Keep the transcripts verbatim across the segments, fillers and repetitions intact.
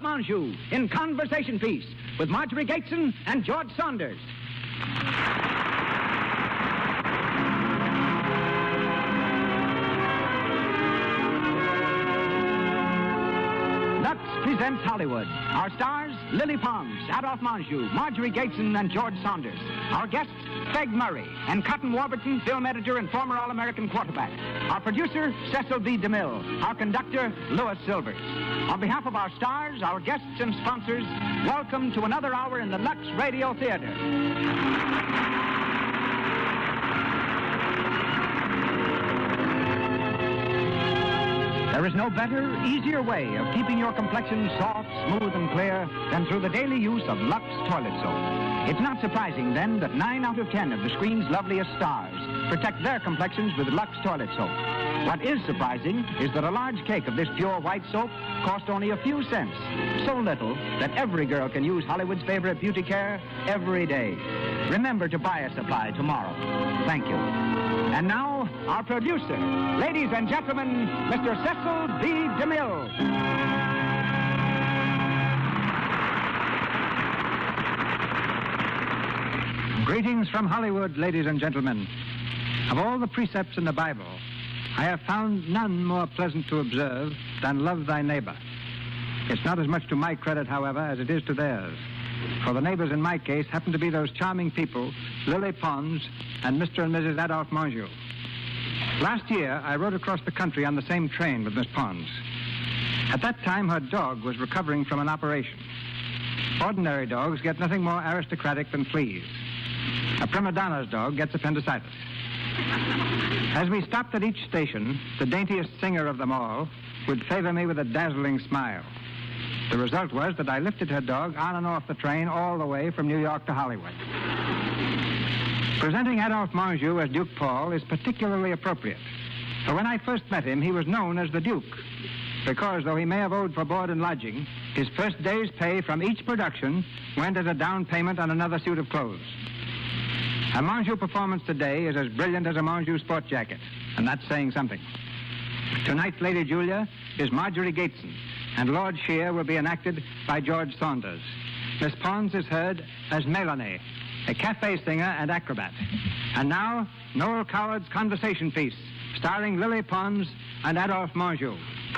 Monjou in Conversation Piece with Marjorie Gateson and George Saunders. Lux presents Hollywood. Our stars, Lily Pons, Adolphe Monjou, Marjorie Gateson, and George Saunders. Our guests, Peg Murray, and Cotton Warburton, film editor and former All-American quarterback. Our producer, Cecil B. DeMille. Our conductor, Louis Silvers. On behalf of our stars, our guests, and sponsors, welcome to another hour in the Lux Radio Theater. There is no better, easier way of keeping your complexion soft, smooth, and clear than through the daily use of Lux Toilet Soap. It's not surprising, then, that nine out of ten of the screen's loveliest stars protect their complexions with Lux Toilet Soap. What is surprising is that a large cake of this pure white soap costs only a few cents. So little that every girl can use Hollywood's favorite beauty care every day. Remember to buy a supply tomorrow. Thank you. And now, our producer, ladies and gentlemen, Mister Cecil B. DeMille. Greetings from Hollywood, ladies and gentlemen. Of all the precepts in the Bible, I have found none more pleasant to observe than love thy neighbor. It's not as much to my credit, however, as it is to theirs. For the neighbors in my case happen to be those charming people, Lily Pons and Mister and Missus Adolphe Monjou. Last year, I rode across the country on the same train with Miss Pons. At that time, her dog was recovering from an operation. Ordinary dogs get nothing more aristocratic than fleas. A prima donna's dog gets appendicitis. As we stopped at each station, the daintiest singer of them all would favor me with a dazzling smile. The result was that I lifted her dog on and off the train all the way from New York to Hollywood. Presenting Adolphe Monjou as Duke Paul is particularly appropriate. For when I first met him, he was known as the Duke, because though he may have owed for board and lodging, his first day's pay from each production went as a down payment on another suit of clothes. A Monjou performance today is as brilliant as a Monjou sport jacket, and that's saying something. Tonight's Lady Julia is Marjorie Gateson, and Lord Shear will be enacted by George Saunders. Miss Pons is heard as Melanie, a cafe singer and acrobat. And now, Noel Coward's Conversation Piece, starring Lily Pons and Adolphe Monjou.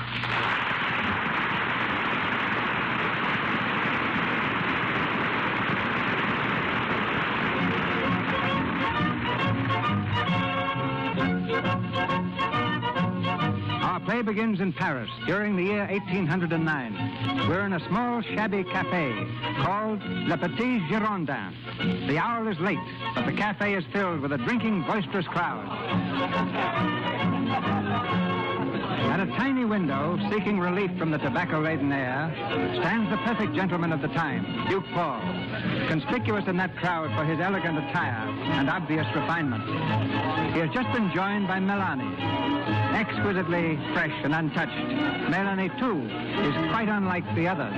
Play begins in Paris during the year eighteen oh nine. We're in a small, shabby cafe called Le Petit Girondin. The hour is late, but the cafe is filled with a drinking, boisterous crowd. At a tiny window, seeking relief from the tobacco-laden air, stands the perfect gentleman of the time, Duke Paul, conspicuous in that crowd for his elegant attire and obvious refinement. He has just been joined by Melanie, exquisitely fresh and untouched. Melanie, too, is quite unlike the others.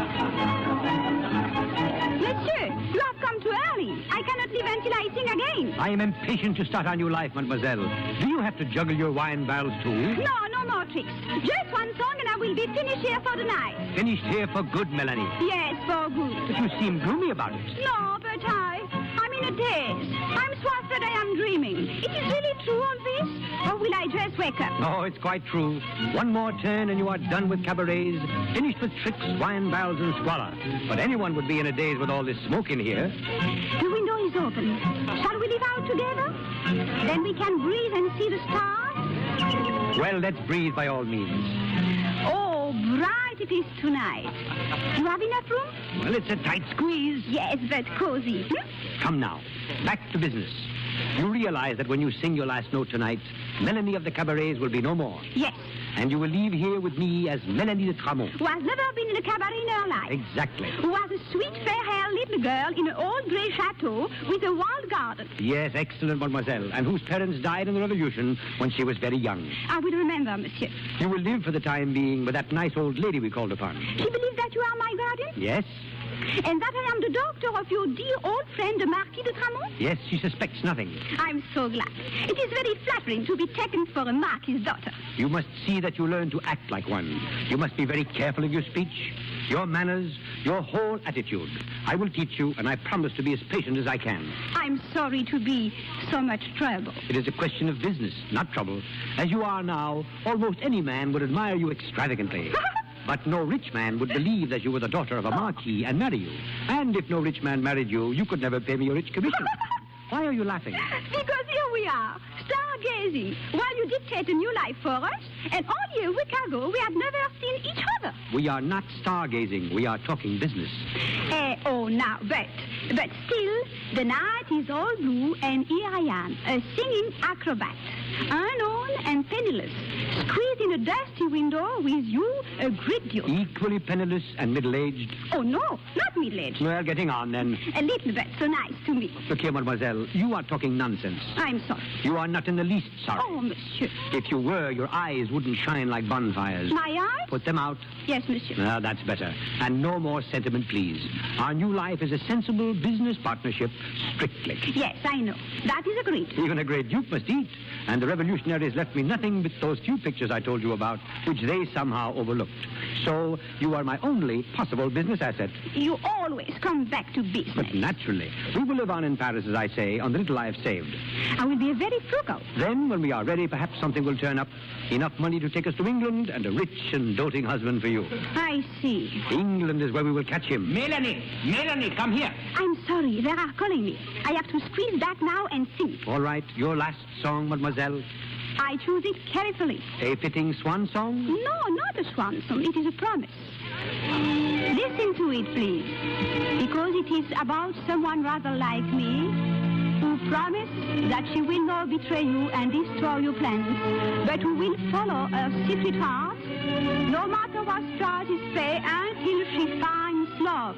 Monsieur, you have come too early. I cannot leave until I sing again. I am impatient to start our new life, mademoiselle. Do you have to juggle your wine barrels, too? No, no more tricks. Just one song and I will be finished here for the night. Finished here for good, Melanie? Yes, for good. But you seem gloomy about it. No, but I... I'm in a daze. I'm so afraid I am dreaming. It is really true, all this? Or will I just wake up? Oh, it's quite true. One more turn and you are done with cabarets, finished with tricks, wine barrels, and squalor. But anyone would be in a daze with all this smoke in here. The window is open. Shall we live out together? Then we can breathe and see the stars? Well, let's breathe by all means. Oh, bright it is tonight. You have enough room? Well, it's a tight squeeze. Yes, but cozy. Hmm? Come now, back to business. You realize that when you sing your last note tonight, Melanie of the cabarets will be no more. Yes. And you will leave here with me as Melanie de Tramont. Who has never been in a cabaret in her life. Exactly. Who was a sweet, fair-haired little girl in an old grey chateau with a wild garden. Yes, excellent, mademoiselle. And whose parents died in the Revolution when she was very young. I will remember, monsieur. You will live for the time being with that nice old lady we called upon. She believes that you are my guardian? Yes. And that I am from the doctor of your dear old friend, the Marquis de Gramont? Yes, she suspects nothing. I'm so glad. It is very flattering to be taken for a Marquis's daughter. You must see that you learn to act like one. You must be very careful of your speech, your manners, your whole attitude. I will teach you, and I promise to be as patient as I can. I'm sorry to be so much trouble. It is a question of business, not trouble. As you are now, almost any man would admire you extravagantly. But no rich man would believe that you were the daughter of a marquis and marry you. And if no rich man married you, you could never pay me a rich commission. Why are you laughing? Because here we are, stargazing, while you dictate a new life for us, and only a week ago we had never seen each other. We are not stargazing. We are talking business. Eh, oh, now, but, but still, the night is all blue, and here I am, a singing acrobat, unknown and penniless, squeezed in a dusty window with you a great deal. Equally penniless and middle-aged. Oh, no, not middle-aged. Well, getting on, then. A little bit, so nice to me. Look here, mademoiselle, you are talking nonsense. I'm sorry. You are not in the least sorry. Oh, monsieur. If you were, your eyes wouldn't shine like bonfires. My eyes? Put them out. Yes, monsieur. Ah, that's better. And no more sentiment, please. Our new life is a sensible business partnership, strictly. Yes, I know. That is agreed. Even a great duke must eat. And the revolutionaries left me nothing but those few pictures I told you about, which they somehow overlooked. So you are my only possible business asset. You always come back to business. But naturally, we will live on in Paris, as I say, on the little I have saved. I will be very frugal. Then, when we are ready, perhaps something will turn up. Enough money to take us to England and a rich and doting husband for you. I see. England is where we will catch him. Melanie! Melanie, come here. I'm sorry, they are calling me. I have to squeeze back now and sing. All right, your last song, mademoiselle. I choose it carefully. A fitting swan song? No, not a swan song. It is a promise. Listen to it, please. Because it is about someone rather like me, who promised that she will not betray you and destroy your plans, but who will follow her secret heart, no matter what charges pay, until she finds love.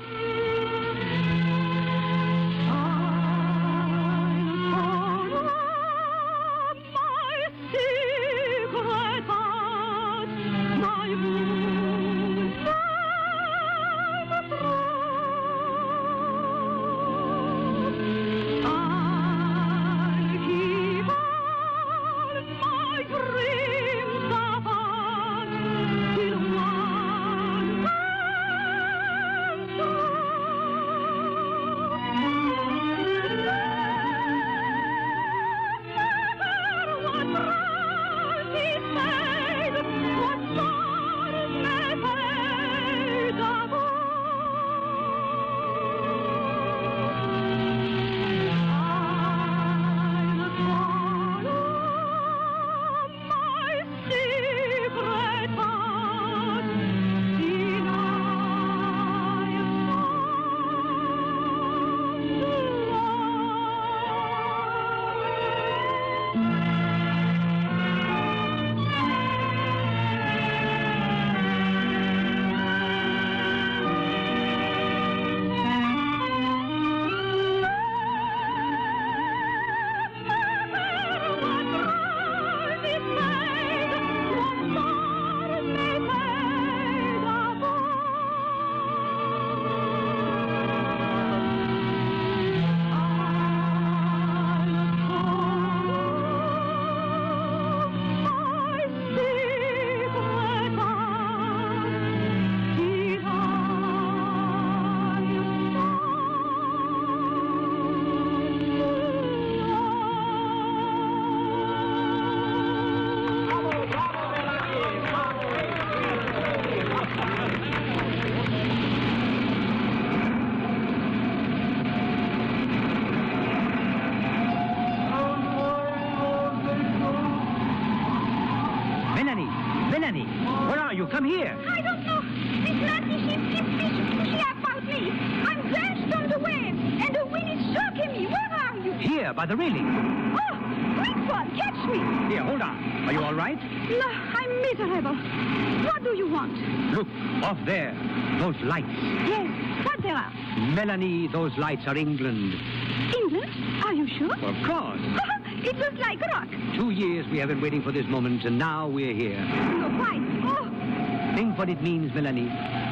Come here. I don't know. This nasty ship keeps pushing about me. I'm drenched on the waves, and the wind is choking me. Where are you? Here, by the railing. Oh, quick one, catch me. Here, hold on. Are you all right? No, I'm miserable. What do you want? Look, off there. Those lights. Yes, what there are? Melanie, those lights are England. England? Are you sure? Of course. It was like a rock. Two years we have been waiting for this moment, and now we're here. No, why? Oh, Think what it means, Melanie.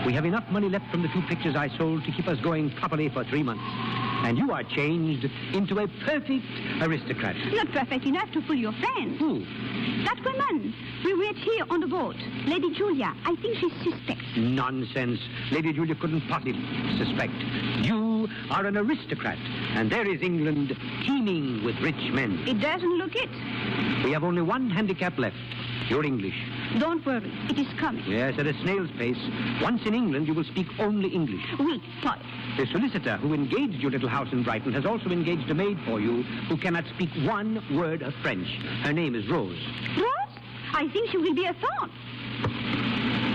We have enough money left from the two pictures I sold to keep us going properly for three months. And you are changed into a perfect aristocrat. Not perfect enough to fool your friends. Who? That woman we met here on the boat, Lady Julia. I think she suspects. Nonsense. Lady Julia couldn't possibly suspect. You are an aristocrat, and there is England teeming with rich men. It doesn't look it. We have only one handicap left. You're English. Don't worry, it is coming. Yes, at a snail's pace. Once in England, you will speak only English. Oui, Paul. The solicitor who engaged your little house in Brighton has also engaged a maid for you who cannot speak one word of French. Her name is Rose. Rose? I think she will be a thorn.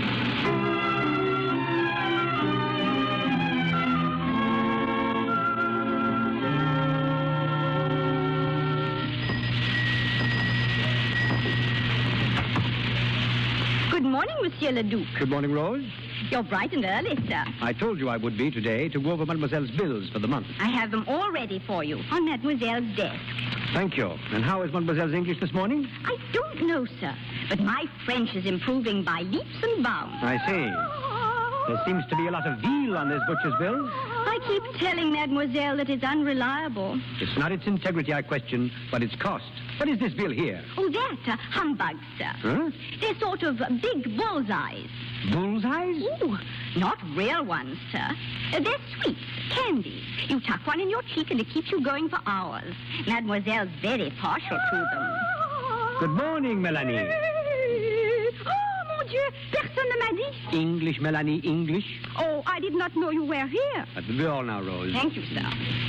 Good morning, Monsieur le Duc. Good morning, Rose. You're bright and early, sir. I told you I would be today to go over Mademoiselle's bills for the month. I have them all ready for you on Mademoiselle's desk. Thank you. And how is Mademoiselle's English this morning? I don't know, sir, but my French is improving by leaps and bounds. I see. There seems to be a lot of veal on this butcher's bill. I keep telling Mademoiselle that it's unreliable. It's not its integrity I question, but its cost. What is this bill here? Oh, that, uh, humbug, sir. Huh? They're sort of uh, big bullseyes. Bullseyes? Ooh, not real ones, sir. Uh, they're sweets, candies. You tuck one in your cheek and it keeps you going for hours. Mademoiselle's very partial to them. Good morning, Melanie. Oh, mon Dieu, personne ne m'a dit. English, Melanie, English. Oh, I did not know you were here. At the door now, Rose. Thank you, sir.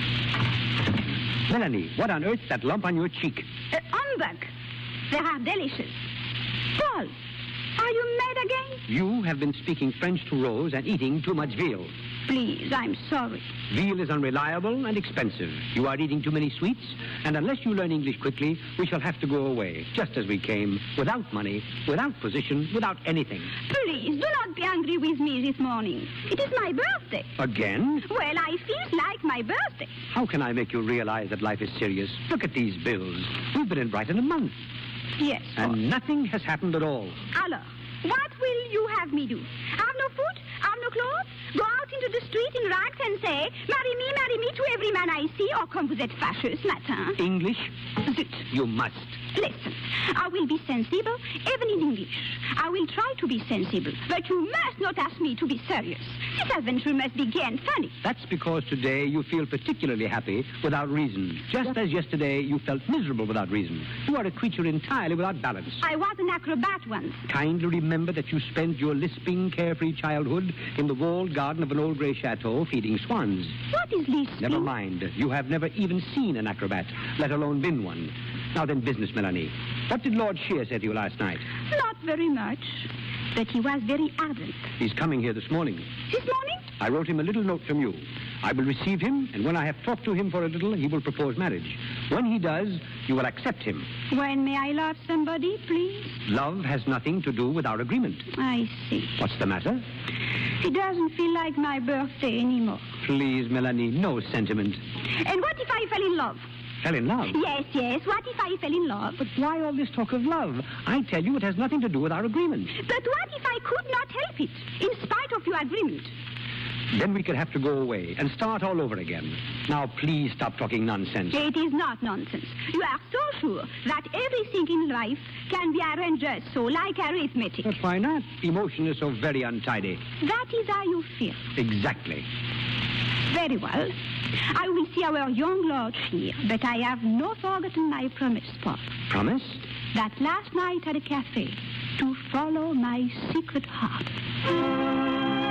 Melanie, what on earth's that lump on your cheek? Uh, humbug. They are delicious. Paul, are you mad again? You have been speaking French to Rose and eating too much veal. Please, I'm sorry. Veal is unreliable and expensive. You are eating too many sweets, and unless you learn English quickly, we shall have to go away, just as we came, without money, without position, without anything. Please, do not be angry with me this morning. It is my birthday. Again? Well, I feel like my birthday. How can I make you realize that life is serious? Look at these bills. We've been in Brighton a month, Yes, Paul. and nothing has happened at all. Alors, what will you have me do? Have no food? Have no clothes? Go out into the street in rags and say, marry me, marry me to every man I see, or comme vous êtes fâcheux ce matin? English? Zut. You must. Listen, I will be sensible, even in English. I will try to be sensible, but you must not ask me to be serious. This adventure must begin funny. That's because today you feel particularly happy without reason, just as yesterday you felt miserable without reason. You are a creature entirely without balance. I was an acrobat once. Kindly remember that you spent your lisping, carefree childhood in the walled garden of an old grey chateau feeding swans. What is lisping? Never mind. You have never even seen an acrobat, let alone been one. Now then, business, Melanie. What did Lord Shear say to you last night? Not very much, but he was very ardent. He's coming here this morning. This morning? I wrote him a little note from you. I will receive him, and when I have talked to him for a little, he will propose marriage. When he does, you will accept him. When may I love somebody, please? Love has nothing to do with our agreement. I see. What's the matter? It doesn't feel like my birthday anymore. Please, Melanie, no sentiment. And what if I fell in love? Fell in love? Yes, yes. What if I fell in love? But why all this talk of love? I tell you it has nothing to do with our agreement. But what if I could not help it, in spite of your agreement? Then we could have to go away and start all over again. Now, please stop talking nonsense. It is not nonsense. You are so sure that everything in life can be arranged just so, like arithmetic. But why not? Emotion is so very untidy. That is how you feel. Exactly. Very well. I will see our young lord here, but I have not forgotten my promise, Paul. Promise? That last night at a cafe, to follow my secret heart.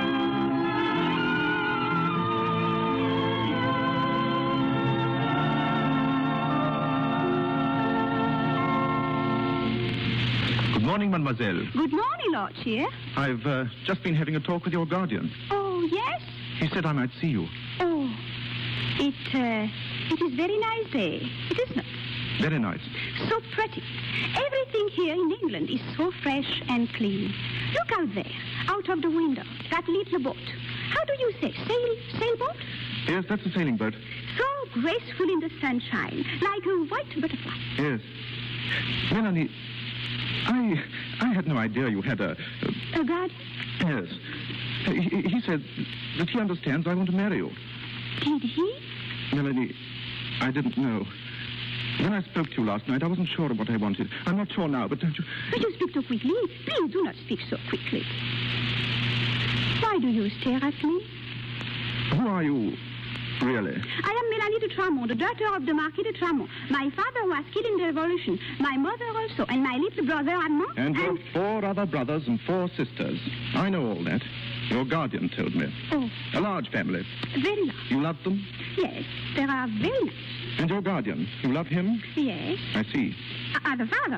Good morning, mademoiselle. Good morning, Lord Shear. I've uh, just been having a talk with your guardian. Oh, yes? He said I might see you. Oh, it, uh, it is very nice day. It is not. Very nice. So pretty. Everything here in England is so fresh and clean. Look out there, out of the window, that little boat. How do you say, sail, sailboat? Yes, that's a sailing boat. So graceful in the sunshine, like a white butterfly. Yes. Melanie, I I had no idea you had a... A guardian? Yes. He, he said that he understands I want to marry you. Did he? Melanie, I didn't know. When I spoke to you last night, I wasn't sure of what I wanted. I'm not sure now, but don't you... But you speak too quickly. Please do not speak so quickly. Why do you stare at me? Who are you, really? I am Melanie de Tramont, the daughter of the Marquis de Tramont. My father was killed in the Revolution. My mother also, and my little brother Armand. And your four other brothers and four sisters. I know all that. Your guardian told me. Oh, A large family. very large. You love them? Yes, they are very nice. And your guardian, you love him? Yes. I see. Uh, the father.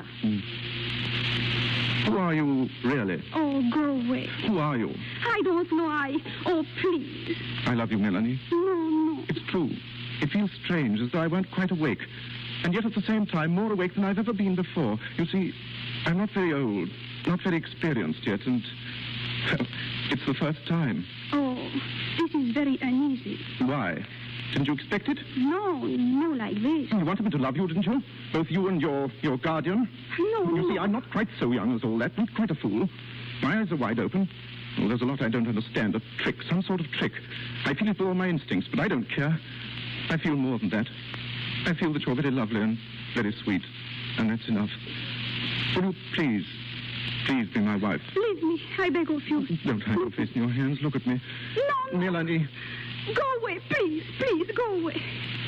Who are you, really? Oh, go away. Who are you? I don't know. I... Oh, please. I love you, Melanie. No, no. It's true. It feels strange, as though I weren't quite awake. And yet at the same time, more awake than I've ever been before. You see, I'm not very old, not very experienced yet, and... Well, it's the first time. Oh, this is very uneasy. Why? Didn't you expect it? No, no like this. You wanted me to love you, didn't you? Both you and your, your guardian? No, You no. see, I'm not quite so young as all that, not quite a fool. My eyes are wide open. Well, there's a lot I don't understand. A trick, some sort of trick. I feel it with all my instincts, but I don't care. I feel more than that. I feel that you're very lovely and very sweet, and that's enough. Will you please, please be my wife? Leave me, I beg of you. Don't hide your face in your hands. Look at me. No, no. Melanie. Go away, please, please, go away.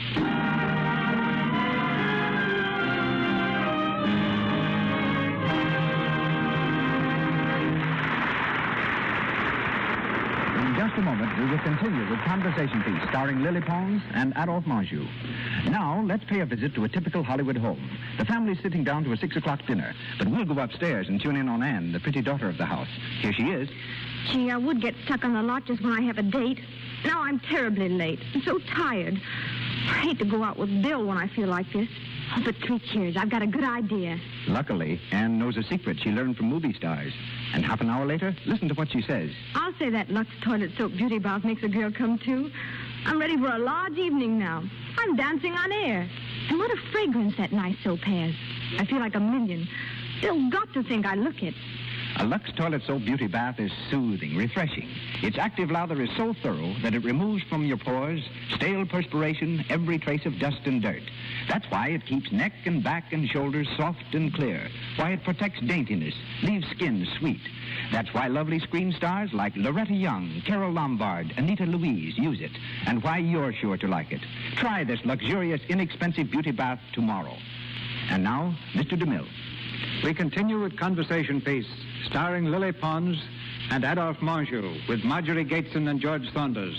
In just a moment, we will continue with Conversation Piece, starring Lily Pons and Adolphe Menjou. Now, let's pay a visit to a typical Hollywood home. The family's sitting down to a six o'clock dinner, but we'll go upstairs and tune in on Anne, the pretty daughter of the house. Here she is. Gee, I would get stuck on the lot just when I have a date. Now I'm terribly late. I'm so tired. I hate to go out with Bill when I feel like this. Oh, but three cheers. I've got a good idea. Luckily, Anne knows a secret she learned from movie stars. And half an hour later, listen to what she says. I'll say that Lux Toilet Soap Beauty Bath makes a girl come to. I'm ready for a large evening now. I'm dancing on air. And what a fragrance that nice soap has. I feel like a million. Bill's got to think I look it. A Lux Toilet Soap Beauty Bath is soothing, refreshing. Its active lather is so thorough that it removes from your pores stale perspiration, every trace of dust and dirt. That's why it keeps neck and back and shoulders soft and clear. Why it protects daintiness, leaves skin sweet. That's why lovely screen stars like Loretta Young, Carol Lombard, Anita Louise use it. And why you're sure to like it. Try this luxurious, inexpensive beauty bath tomorrow. And now, Mister DeMille. We continue with Conversation Piece, starring Lily Pons and Adolphe Menjou, with Marjorie Gateson and George Saunders.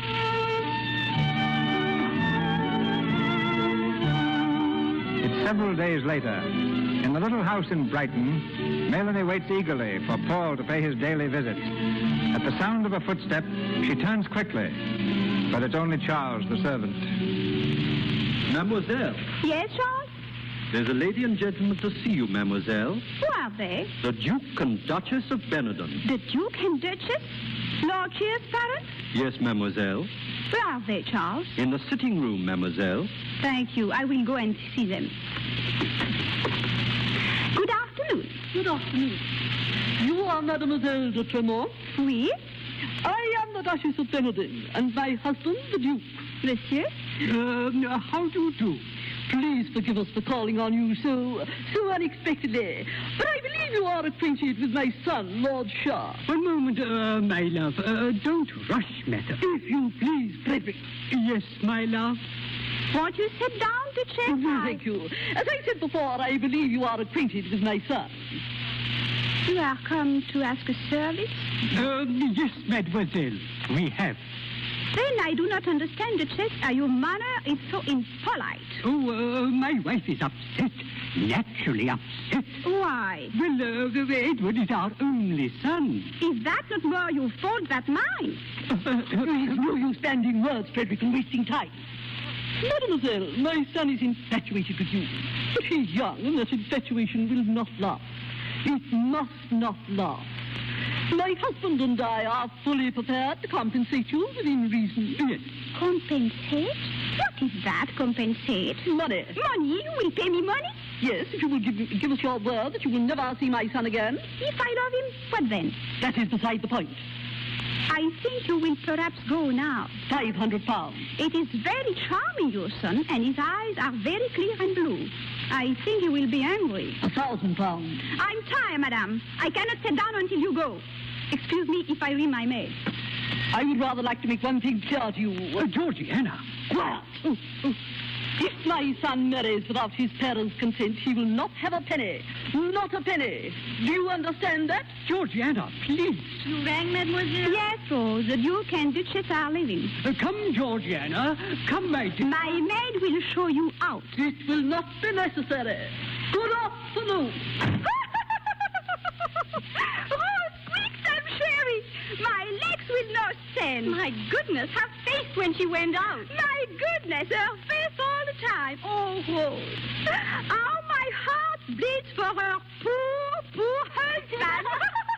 It's several days later. In the little house in Brighton, Melanie waits eagerly for Paul to pay his daily visit. At the sound of a footstep, she turns quickly, but it's only Charles, the servant. Mademoiselle, Yes, Charles? there's a lady and gentleman to see you, mademoiselle. Who are they? The Duke and Duchess of Benetton. The Duke and Duchess? Lord Cheer's parents? Yes, mademoiselle. Where are they, Charles? In the sitting room, mademoiselle. Thank you. I will go and see them. Good afternoon. Good afternoon. You are Mademoiselle de Tremont? Oui? I am the Duchess of Benetton, and my husband, the Duke. Monsieur? Um, how do you do? Please forgive us for calling on you so, so unexpectedly. But I believe you are acquainted with my son, Lord Shah. One moment, uh, my love. Uh, don't rush matters. If you please, Frederick. Yes, my love. Won't you sit down, Duchess? Oh, I- thank you. As I said before, I believe you are acquainted with my son. You are come to ask a service? Um, yes, mademoiselle. We have. Then I do not understand, Duchess. Uh, your manner is so impolite. Oh, uh, my wife is upset. Naturally upset. Why? Well, uh, Edward is our only son. Is that not more your fault than mine? It's no use standing words, Frederick, and wasting time. Mademoiselle, my son is infatuated with you. But he's young, and that infatuation will not last. It must not last. My husband and I are fully prepared to compensate you within reason. Yes. Compensate? What is that, compensate? Money. Money? You will pay me money? Yes, if you will give, give us your word that you will never see my son again. If I love him, what then? That is beside the point. I think you will perhaps go now. Five hundred pounds. It is very charming, your son, and his eyes are very clear and blue. I think he will be angry. A thousand pounds. I'm tired, madame. I cannot sit down until you go. Excuse me if I ring my maid. I would rather like to make one thing clear to you. Uh, Georgiana. Quiet. Oh, oh. If my son marries without his parents' consent, he will not have a penny. Not a penny. Do you understand that? Georgiana, please. You rang, mademoiselle? Yes, Rose. The Duke and Duchess are leaving. Uh, come, Georgiana. Come, my dear. My maid will show you out. It will not be necessary. Good afternoon. Rose, quick, some sherry. My legs will not stand. My goodness, her face when she went out. My goodness, her face all the time. Oh, Rose. How my heart bleeds for her poor, poor husband.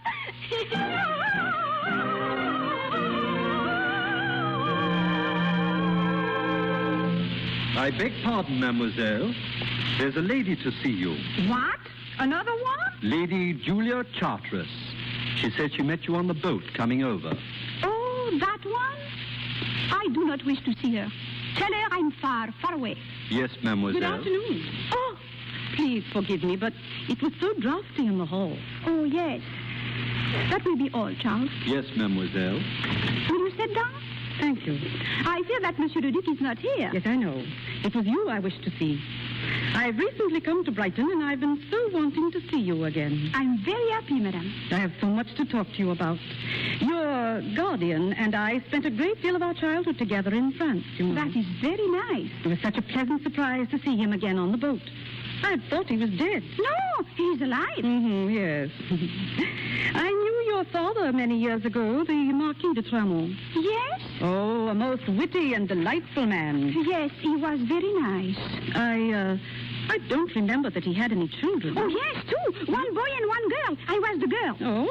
I beg pardon, mademoiselle. There's a lady to see you. What? Another one? Lady Julia Charteris. She said she met you on the boat coming over. Oh, that one? I do not wish to see her. Tell her I'm far, far away. Yes, mademoiselle. Good afternoon. Oh, please forgive me, but it was so drafty in the hall. Oh, yes. That will be all, Charles. Yes, mademoiselle. Will you sit down? Thank you. I fear that Monsieur le Duc is not here. Yes, I know. It was you I wished to see. I've recently come to Brighton, and I've been so wanting to see you again. I'm very happy, madame. I have so much to talk to you about. Your guardian and I spent a great deal of our childhood together in France, you know. That is very nice. It was such a pleasant surprise to see him again on the boat. I thought he was dead. No, he's alive. Mm-hmm, yes. I knew your father many years ago, the Marquis de Tramont. Yes? Oh, a most witty and delightful man. Yes, he was very nice. I, uh, I don't remember that he had any children. Oh, yes, two. One boy and one girl. I was the girl. Oh?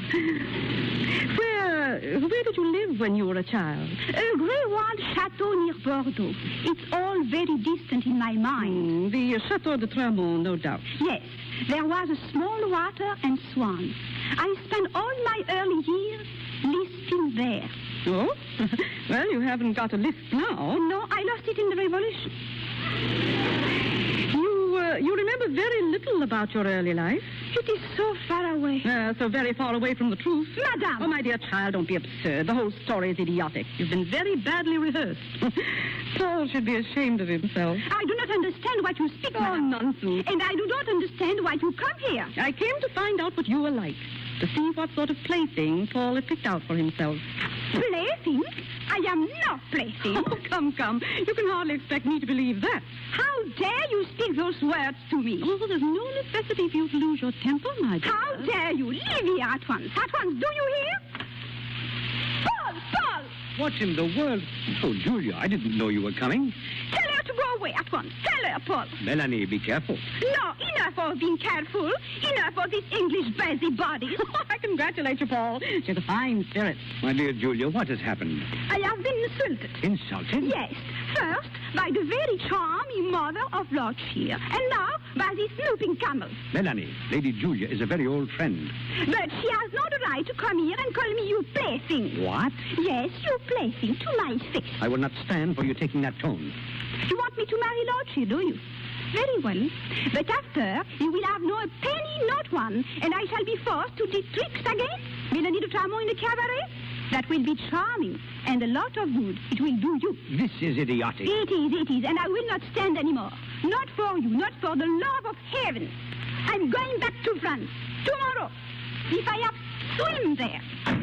where, where did you live when you were a child? A Grey-walled chateau near Bordeaux. It's all very distant in my mind. Mm, the Chateau de Tramont, no doubt. Yes, there was a small water and swans. I spent all my early years listing there. Oh? Well, you haven't got a list now. No, I lost it in the Revolution. You, uh, you remember very little about your early life. It is so far away. Uh, so very far away from the truth. Madame! Oh, my dear child, don't be absurd. The whole story is idiotic. You've been very badly rehearsed. Paul should be ashamed of himself. I do not understand what you speak, Oh, madame. nonsense. And I do not understand why you come here. I came to find out what you were like, to see what sort of plaything Paul had picked out for himself. Plaything? I am not plaything. Oh, come, come. You can hardly expect me to believe that. How dare you speak those words to me? Oh, there's no necessity for you to lose your temper, my dear. How dare you? Leave here at once. At once. Do you hear? Paul! Paul! What in the world? Oh, Julia, I didn't know you were coming. Tell her to go away at once. Tell her, Paul. Melanie, be careful. No, enough of being careful. Enough of this English busybody. I congratulate you, Paul. She has a fine spirit. My dear Julia, what has happened? I have been insulted. Insulted? Yes. First, by the very charming mother of Lord Shear. And now, by this snooping camel. Melanie, Lady Julia is a very old friend. But she has not the right to come here and call me you plaything. What? Yes, you plaything to my face. I will not stand for you taking that tone. You want me to marry Lord Shear, do you? Very well. But after, you will have no penny, not one, and I shall be forced to do tricks again. Melanie de Tramont in the cabaret? That will be charming, and a lot of good it will do you. This is idiotic. It is, it is, and I will not stand anymore. Not for you, not for the love of heaven. I'm going back to France tomorrow, if I have swim there.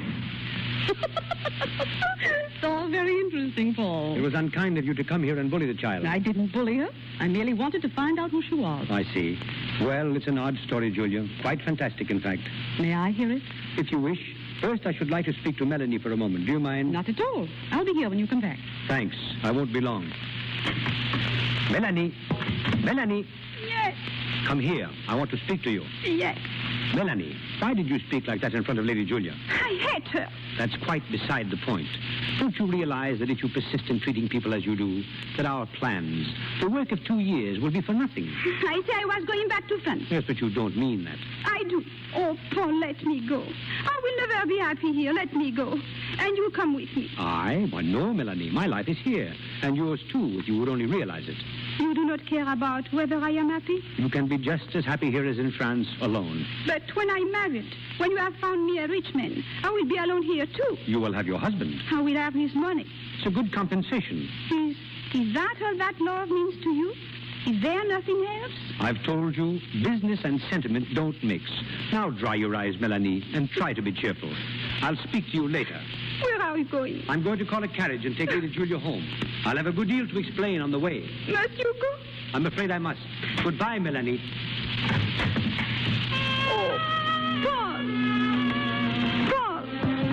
It's all very interesting, Paul. It was unkind of you to come here and bully the child. I didn't bully her. I merely wanted to find out who she was. I see. Well, it's an odd story, Julia. Quite fantastic, in fact. May I hear it? If you wish. First, I should like to speak to Melanie for a moment. Do you mind? Not at all. I'll be here when you come back. Thanks. I won't be long. Melanie. Melanie. Yes, Come here. I want to speak to you. yes. Melanie, why did you speak like that in front of Lady Julia? I hate her. That's quite beside the point. Don't you realize that if you persist in treating people as you do, that our plans, the work of two years, will be for nothing? I say I was going back to France. Yes, but you don't mean that. I do. Oh, Paul, let me go. I will never be happy here. Let me go. And you come with me. I? Well, no, Melanie. My life is here. And yours, too, if you would only realize it. You do not care about whether I am happy? You can be just as happy here as in France, alone. But when I'm married, when you have found me a rich man, I will be alone here, too. You will have your husband. I will have his money. It's a good compensation. Is, is that all that love means to you? Is there nothing else? I've told you, business and sentiment don't mix. Now dry your eyes, Melanie, and try to be cheerful. I'll speak to you later. Where are we going? I'm going to call a carriage and take Lady Julia home. I'll have a good deal to explain on the way. Must you go? I'm afraid I must. Goodbye, Melanie. Oh, Paul! Paul!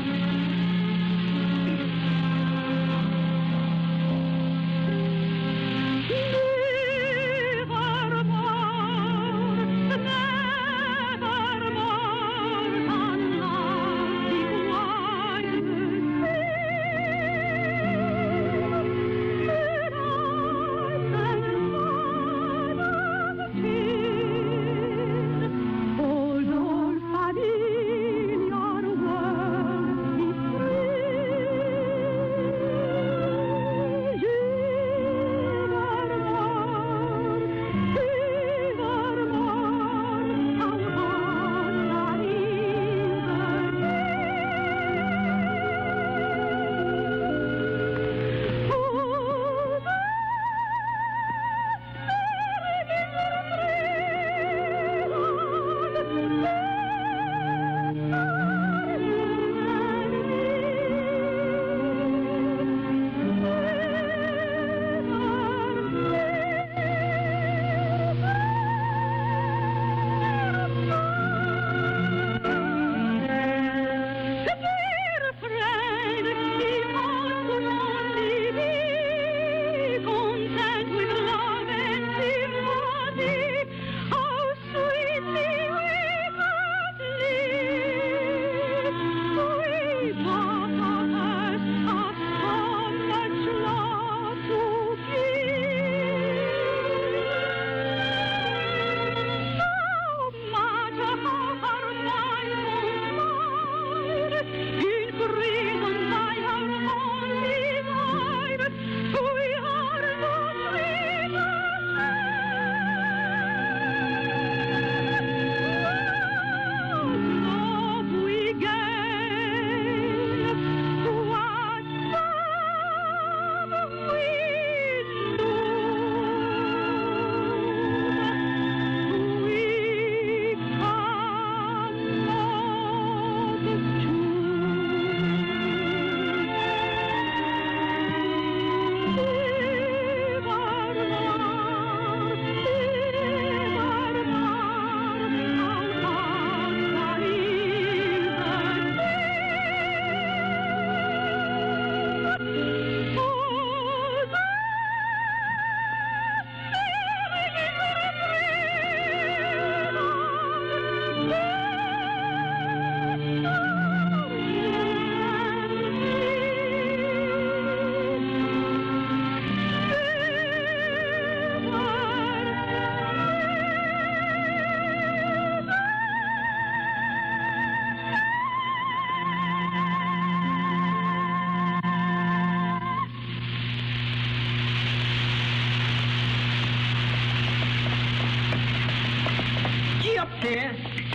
Here.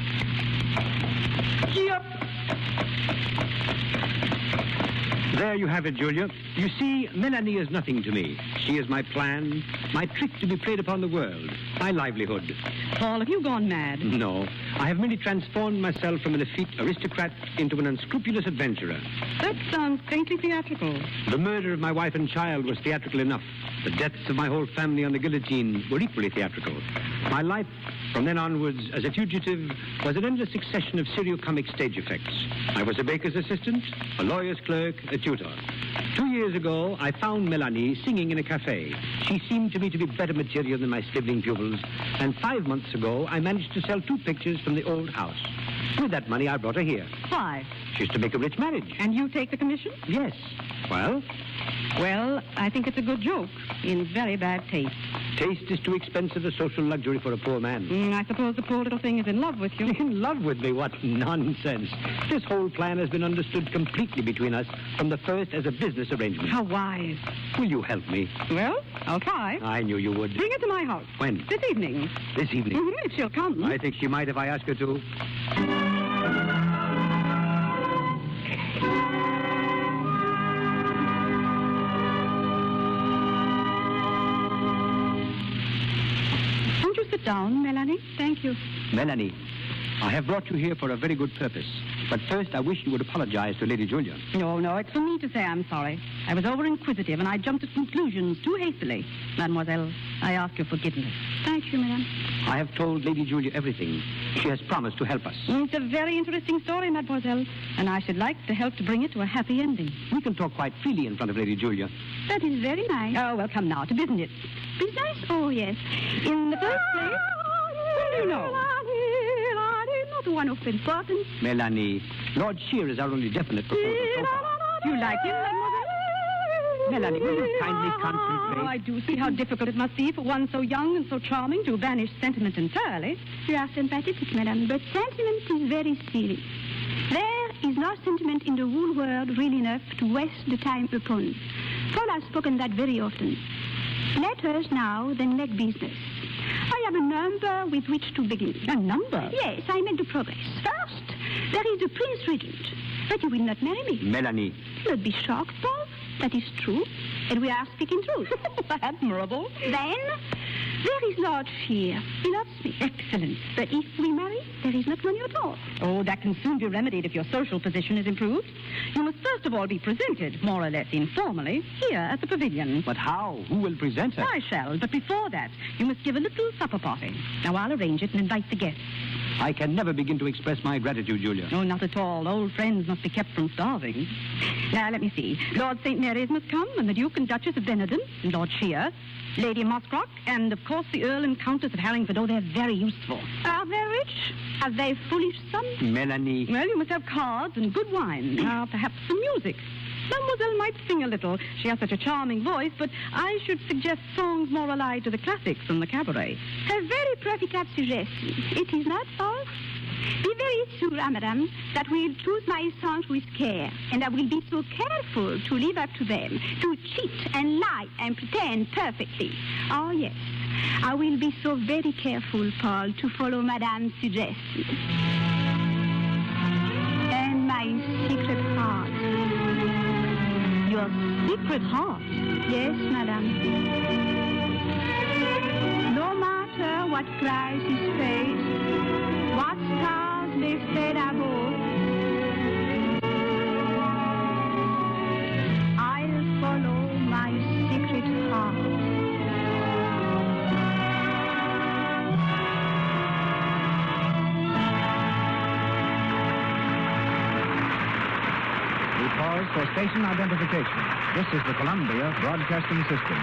Yep. There you have it, Julia. You see, Melanie is nothing to me. She is my plan, my trick to be played upon the world, my livelihood. Paul, have you gone mad? No. I have merely transformed myself from an effete aristocrat into an unscrupulous adventurer. That sounds faintly theatrical. The murder of my wife and child was theatrical enough. The deaths of my whole family on the guillotine were equally theatrical. My life, from then onwards, as a fugitive, was an endless succession of serio-comic stage effects. I was a baker's assistant, a lawyer's clerk, a tutor. Two years ago, I found Melanie singing in a cafe. She seemed to me to be better material than my sniveling pupils. And five months ago, I managed to sell two pictures from the old house. With that money, I brought her here. Why? She's to make a rich marriage. And you take the commission? Yes. Well? Well, I think it's a good joke, in very bad taste. Taste is too expensive a social luxury for a poor man. Mm, I suppose the poor little thing is in love with you. In love with me? What nonsense. This whole plan has been understood completely between us from the first as a business arrangement. How wise. Will you help me? Well, I'll try. I knew you would. Bring her to my house. When? This evening. This evening? Mm-hmm, if she'll come. I think she might if I ask her to. Sit down, Melanie. Thank you. Melanie, I have brought you here for a very good purpose. But first, I wish you would apologize to Lady Julia. No, no, it's for me to say I'm sorry. I was over-inquisitive, and I jumped at conclusions too hastily. Mademoiselle, I ask your forgiveness. Thank you, madame. I have told Lady Julia everything. She has promised to help us. It's a very interesting story, mademoiselle, and I should like to help to bring it to a happy ending. We can talk quite freely in front of Lady Julia. That is very nice. Oh, well, come now, to business. Business? Oh, yes. In the first place, what do you know? Not one of importance. Melanie, Lord Shear is our only definite proposal so far. You like him, mademoiselle? Melanie, will you kindly concentrate? Oh, I do see how difficult it must be for one so young and so charming to banish sentiment entirely. You are sympathetic, madame, but sentiment is very serious. There is no sentiment in the whole world real enough to waste the time upon. Paul has spoken that very often. Let us now then make business. I have a number with which to begin. A number? Yes, I make the progress. First, there is the Prince Regent. But you will not marry me. Melanie. Do not be shocked, Paul. That is true. And we are speaking truth. Admirable. Then, there is Lord Shear. He loves me. Excellent. But if we marry, there is not money at all. Oh, that can soon be remedied if your social position is improved. You must first of all be presented, more or less informally, here at the pavilion. But how? Who will present her? I shall, but before that, you must give a little supper party. Now, I'll arrange it and invite the guests. I can never begin to express my gratitude, Julia. No, not at all. Old friends must be kept from starving. Now, let me see. Lord Saint Mary's must come, and the Duke and Duchess of Benenden, and Lord Shear, Lady Mosscroft, and, of course, the Earl and Countess of Harringford. Oh, they're very useful. Are they rich? Have they foolish sons? Melanie. Well, you must have cards and good wine. Now, perhaps some music. Mademoiselle might sing a little. She has such a charming voice, but I should suggest songs more allied to the classics and the cabaret. A very practical suggestion. It is not false. Be very sure, madame, that we'll choose my songs with care, and I will be so careful to live up to them, to cheat and lie and pretend perfectly. Oh, yes. I will be so very careful, Paul, to follow madame's suggestion. And my secret heart. Your secret heart? Yes, madame. No matter what cries his face, what stars may fade above, I'll follow my secret heart. We pause for station identification. This is the Columbia Broadcasting System.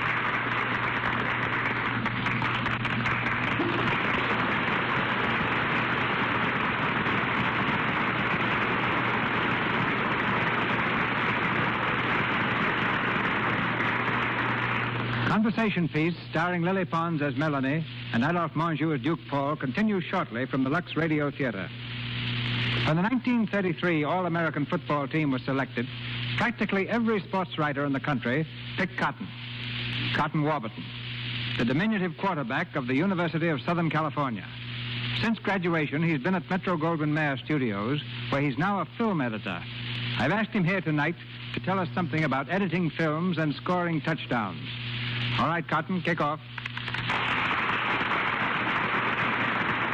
Conversation piece starring Lily Pons as Melanie and Adolphe Monjou as Duke Paul continues shortly from the Lux Radio Theater. When the nineteen thirty-three All-American football team was selected, practically every sports writer in the country picked Cotton, Cotton Warburton, the diminutive quarterback of the University of Southern California. Since graduation, he's been at Metro-Goldwyn-Mayer Studios, where he's now a film editor. I've asked him here tonight to tell us something about editing films and scoring touchdowns. All right, Cotton, kick off.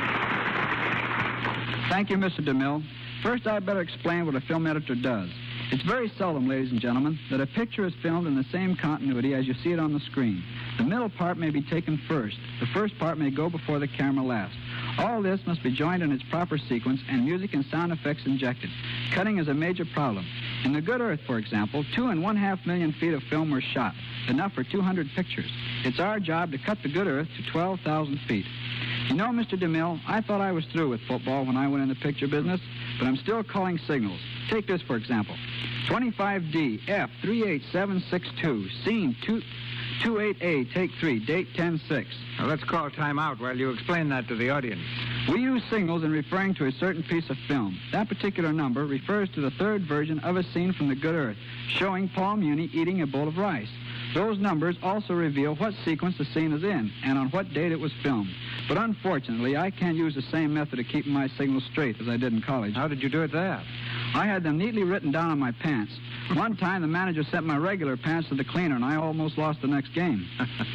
Thank you, Mister DeMille. First, I'd better explain what a film editor does. It's very seldom, ladies and gentlemen, that a picture is filmed in the same continuity as you see it on the screen. The middle part may be taken first. The first part may go before the camera last. All this must be joined in its proper sequence and music and sound effects injected. Cutting is a major problem. In The Good Earth, for example, two and one half million feet of film were shot, enough for two hundred pictures. It's our job to cut The Good Earth to twelve thousand feet. You know, Mister DeMille, I thought I was through with football when I went in the picture business, but I'm still calling signals. Take this, for example. twenty-five D, F three eight seven six two, scene two, twenty-eight A, take three, date ten six. Now, let's call time out while you explain that to the audience. We use signals in referring to a certain piece of film. That particular number refers to the third version of a scene from The Good Earth, showing Paul Muni eating a bowl of rice. Those numbers also reveal what sequence the scene is in and on what date it was filmed. But unfortunately, I can't use the same method of keeping my signals straight as I did in college. How did you do it there? I had them neatly written down on my pants. One time, the manager sent my regular pants to the cleaner, and I almost lost the next game.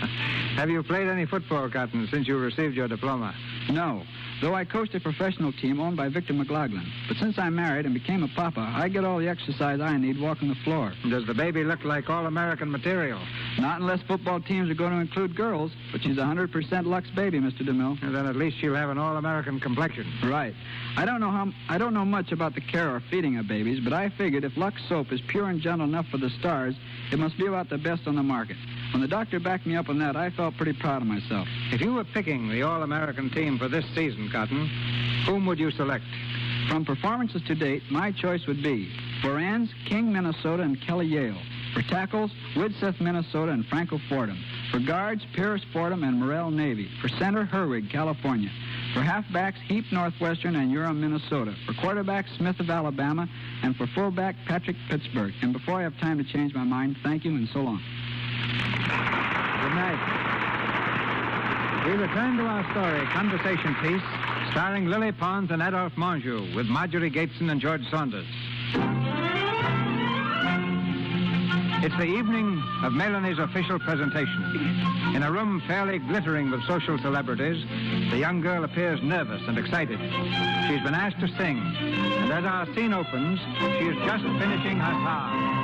Have you played any football, Cotton, since you received your diploma? No, though I coached a professional team owned by Victor McLaughlin. But since I married and became a papa, I get all the exercise I need walking the floor. Does the baby look like all-American material? Not unless football teams are going to include girls, but she's a one hundred percent Lux baby, Mister DeMille. And then at least she'll have an all-American complexion. Right. I don't know how I don't know much about the care or feeding of babies, but I figured if Lux soap is pure and gentle enough for the stars, it must be about the best on the market. When the doctor backed me up on that, I felt pretty proud of myself. If you were picking the all-American team for this season, Cotton, whom would you select? From performances to date, my choice would be for ends, King, Minnesota, and Kelly Yale. For tackles, Widseth, Minnesota, and Franco Fordham. For guards, Pierce Fordham and Morrell Navy. For center, Herwig, California. For halfbacks, Heap, Northwestern, and Urim, Minnesota. For quarterbacks, Smith of Alabama. And for fullback, Patrick, Pittsburgh. And before I have time to change my mind, thank you and so long. Good night. We return to our story, Conversation Piece, starring Lily Pons and Adolphe Monjou, with Marjorie Gateson and George Saunders. It's the evening of Melanie's official presentation. In a room fairly glittering with social celebrities, the young girl appears nervous and excited. She's been asked to sing, and as our scene opens, she is just finishing her task.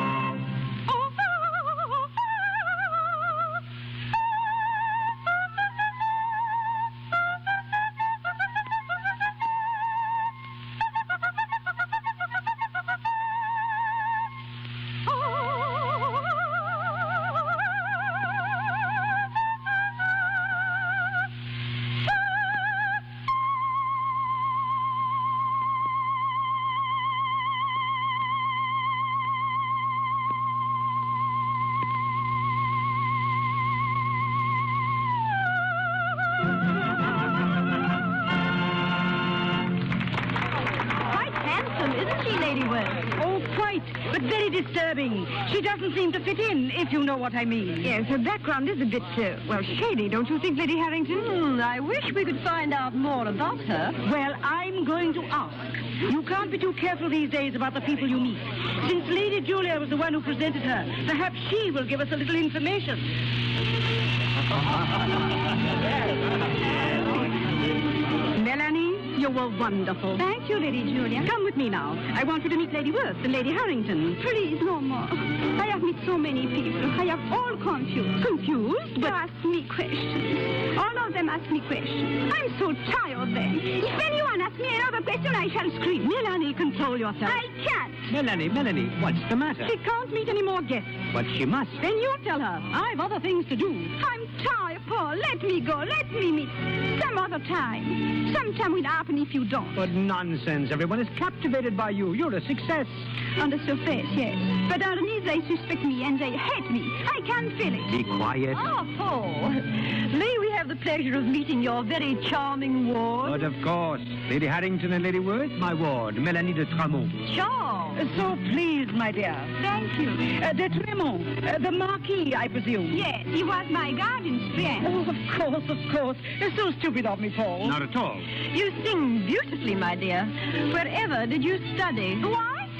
She doesn't seem to fit in, if you know what I mean. Yes, her background is a bit, uh, well, shady, don't you think, Lady Harrington? Hmm, I wish we could find out more about her. Well, I'm going to ask. You can't be too careful these days about the people you meet. Since Lady Julia was the one who presented her, perhaps she will give us a little information. Melanie, you were wonderful. Thank you, Lady Julia. Come with me now. I want you to meet Lady Worth and Lady Harrington. Please, no more. I have met so many people. I am all confused. Confused? But... They ask me questions. All of them ask me questions. I'm so tired of them. If anyone asks me another question, I shall scream. Melanie, control yourself. I can't. Melanie, Melanie, what's the matter? She can't meet any more guests. But she must. Then you tell her. I've other things to do. I'm tired, Paul. Let me go. Let me meet. Some other time. Sometime will happen if you don't. But nonsense. Everyone is captivated by you. You're a success. On the surface, yes. But underneath, they suspect me and they hate me. I can feel it. Be quiet. Oh, Paul. May we have the pleasure of meeting your very charming ward? But of course. Lady Harrington and Lady Worth, my ward, Melanie de Tremont. Sure. So pleased, my dear. Thank you. Uh, de Tremont. Uh, the Marquis, I presume. Yes, he was my guardian's friend. Oh, of course, of course. It's so stupid of me, Paul. Not at all. You sing beautifully, my dear. Wherever did you study? Why?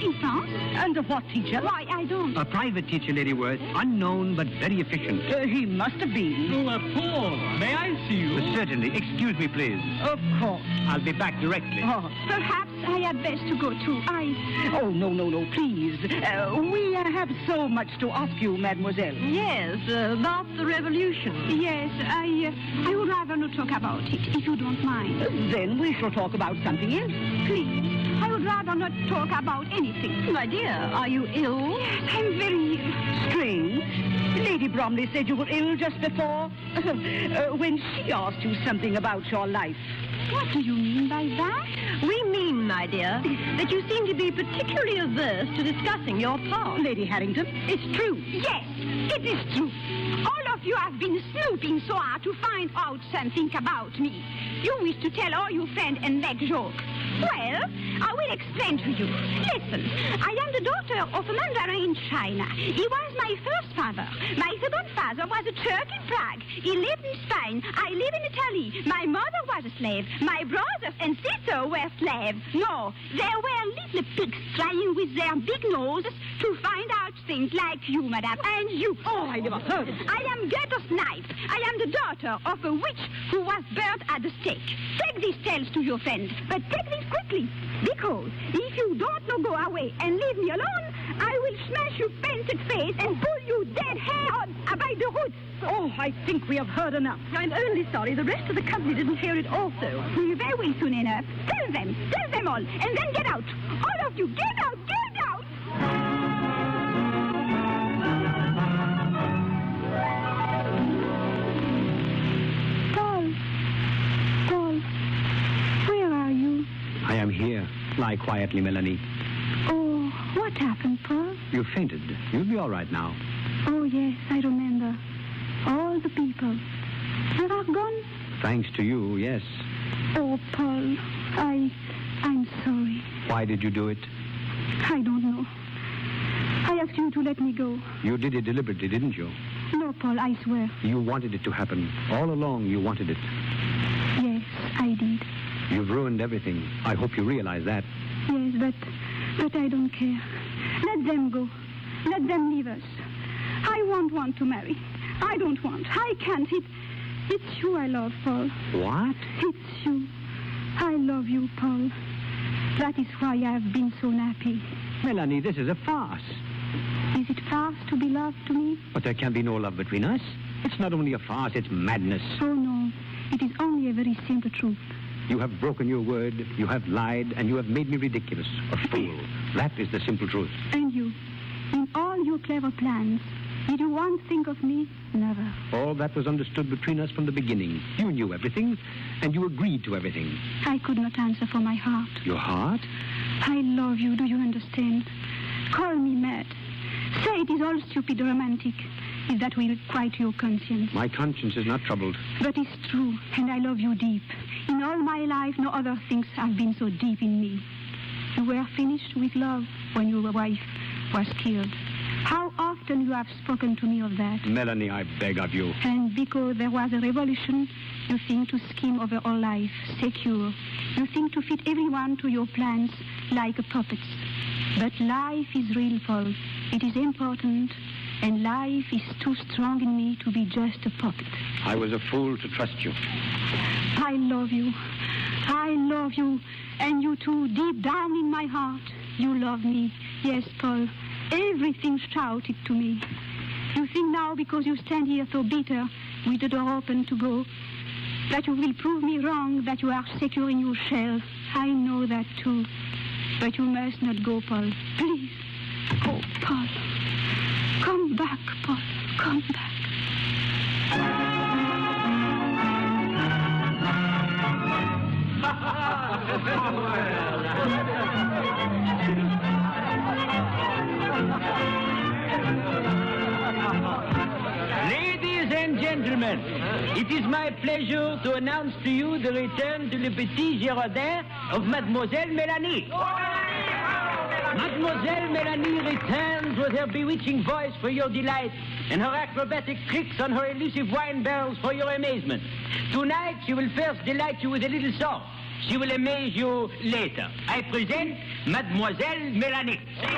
In France? Under what teacher? Why, I don't. A private teacher, Lady Worth. Unknown, but very efficient. Uh, he must have been. Oh, uh, Paul, may I see you? But certainly. Excuse me, please. Of course. I'll be back directly. Oh, Perhaps I had best to go too. I... oh no, no, no, please. Uh, we uh, have so much to ask you, mademoiselle. Yes, uh, about the revolution. Yes, I... Uh, I would rather not talk about it, if you don't mind. Uh, then we shall talk about something else. Please. I would rather not talk about anything. My dear, are you ill? Yes, I'm very ill. Strange. Lady Bromley said you were ill just before, uh, when she asked you something about your life. What do you mean by that? We mean, my dear, that you seem to be particularly averse to discussing your past. Lady Harrington, It's true. Yes, it is true. All of you have been snooping so hard to find out something about me. You wish to tell all your friends and make jokes. Well, I will explain to you. Listen, I am the daughter of a mandarin in China. He was my first father. My second father was a Turk in Prague. He lived in Spain. I live in Italy. My mother was a slave. My brothers and sisters were slaves. No, they were little pigs trying with their big noses to find out things like you, madame, and you. Oh, I never heard of it. I am Gerda Snipe. I am the daughter of a witch who was burnt at the stake. Take these tales to your friend, but take these quickly, because if you don't now go away and leave me alone, I will smash your painted face and pull you dead hair on by the roots. Oh, I think we have heard enough. I'm only sorry the rest of the company didn't hear it also. Very soon enough. Tell them, tell them all, and then get out. All of you, get out, get out! Paul, Paul, where are you? I am here. Lie quietly, Melanie. Oh, what happened, Paul? You fainted. You'll be all right now. Oh, yes, I remember. All the people. They are gone? Thanks to you, yes. Oh, Paul, I... I'm sorry. Why did you do it? I don't know. I asked you to let me go. You did it deliberately, didn't you? No, Paul, I swear. You wanted it to happen. All along, you wanted it. Yes, I did. You've ruined everything. I hope you realize that. Yes, but... but I don't care. Let them go. Let them leave us. I won't want to marry. I don't want. I can't. It, it's you I love, Paul. What? It's you. I love you, Paul. That is why I have been so happy. Melanie, this is a farce. Is it farce to be loved to me? But there can be no love between us. It's not only a farce, it's madness. Oh, no. It is only a very simple truth. You have broken your word, you have lied, and you have made me ridiculous, a fool. That is the simple truth. And you, in all your clever plans, did you once think of me? Never. All that was understood between us from the beginning. You knew everything, and you agreed to everything. I could not answer for my heart. Your heart? I love you, do you understand? Call me mad. Say it is all stupid romantic, if that will quiet your conscience. My conscience is not troubled. But it's true, and I love you deep. In all my life, no other things have been so deep in me. You were finished with love when your wife was killed. How often you have spoken to me of that. Melanie, I beg of you. And because there was a revolution, you think to scheme over all life, secure. You think to fit everyone to your plans like a puppet. But life is real, Paul. It is important, and life is too strong in me to be just a puppet. I was a fool to trust you. I love you. I love you. And you too, deep down in my heart, you love me. Yes, Paul. Everything shouted to me. You think now, because you stand here so bitter, with the door open to go, that you will prove me wrong, that you are secure in your shell. I know that too. But you must not go, Paul. Please. Oh, Paul. Come back, Paul. Come back. Ladies and gentlemen, it is my pleasure to announce to you the return to Le Petit Girondin of Mademoiselle Melanie. Mademoiselle Melanie returns with her bewitching voice for your delight and her acrobatic tricks on her elusive wine barrels for your amazement. Tonight, she will first delight you with a little song. She will amaze you later. I present Mademoiselle Melanie.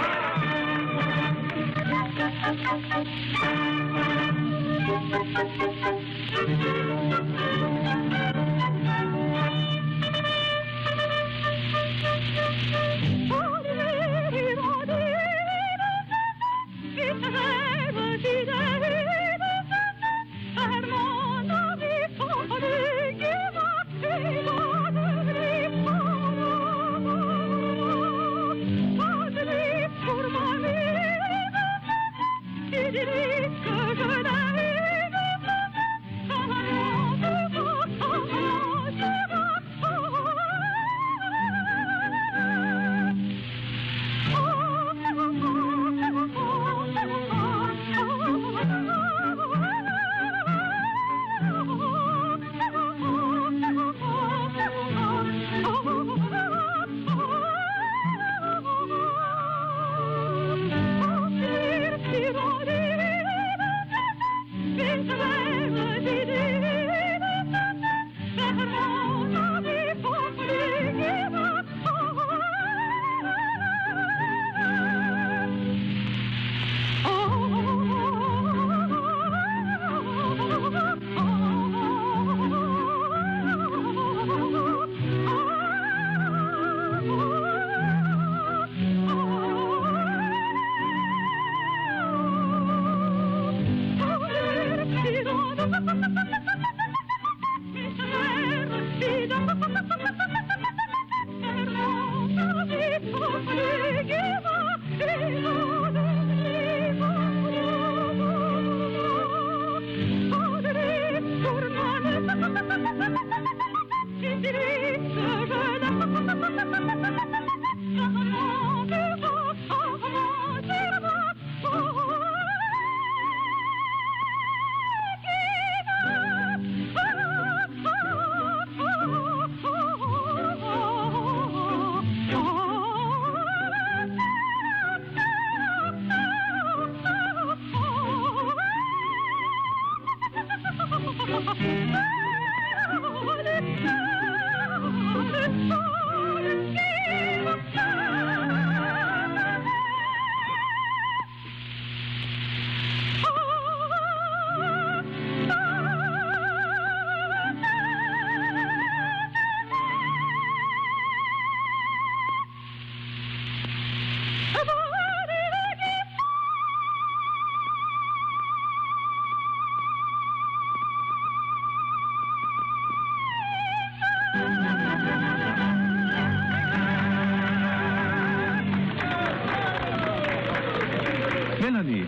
Melanie.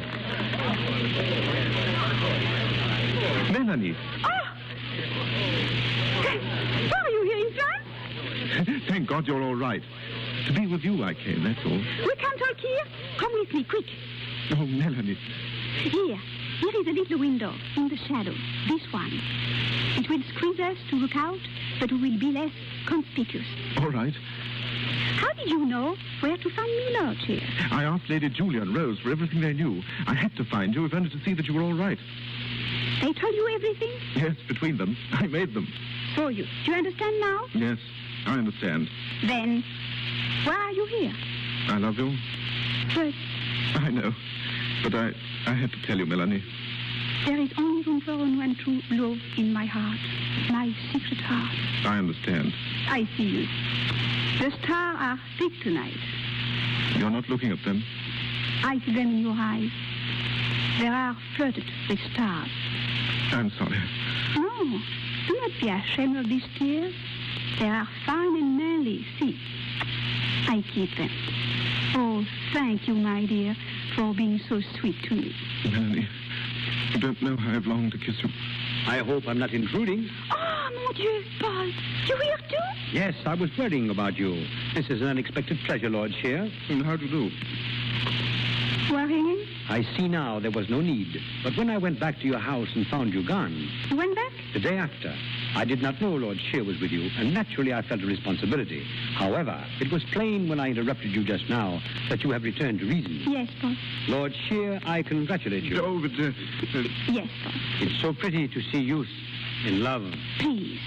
Melanie. Oh! Why are you here in France? Thank God you're all right. To be with you I came, that's all. We can't talk here. Come with me, quick. Oh, Melanie. Here. Here is a little window in the shadow. This one. It will squeeze us to look out, but we will be less conspicuous. All right. How did you know where to find me, Lord here? I asked Lady Julia and Rose for everything they knew. I had to find you if only to see that you were all right. They told you everything? Yes, between them. I made them. So you. Do you understand now? Yes, I understand. Then, why are you here? I love you. But I know. But I, I had to tell you, Melanie. there is only room for one true love in my heart. My secret heart. I understand. I see you. The stars are thick tonight. You're not looking at them. I see them in your eyes. They are flooded with stars. I'm sorry. No, do not be ashamed of these tears. They are fine and manly. See, I keep them. Oh, thank you, my dear, for being so sweet to me. Melanie, you don't know how I've longed to kiss you. I hope I'm not intruding. Oh, mon Dieu, Paul. You here too? Yes, I was worrying about you. This is an unexpected pleasure, Lord Shear. And how do you do? Worrying? I see now there was no need. But when I went back to your house and found you gone, You went back? the day after, I did not know Lord Shear was with you, and naturally I felt a responsibility. However, it was plain when I interrupted you just now that you have returned to reason. Yes, Paul. Lord Shear, I congratulate you. Oh, but... Uh, uh, Yes, Paul. It's so pretty to see youth in love. Please.